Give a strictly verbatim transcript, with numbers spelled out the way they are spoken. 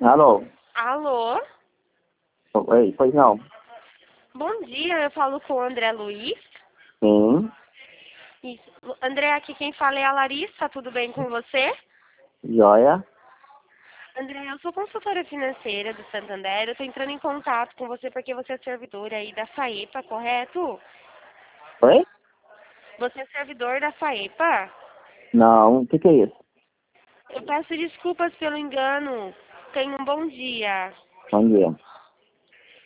Alô? Alô? Oi, pois não. Bom dia, eu falo com o André Luiz. Sim, Isso. André, aqui quem fala é a Larissa, tudo bem com você? joia. André, eu sou consultora financeira do Santander, eu tô entrando em contato com você porque você é servidor aí da FAEPA, correto? Oi? Você é servidor da FAEPA? Não, o que que é isso? Eu peço desculpas pelo engano. Tenha um bom dia. Bom dia.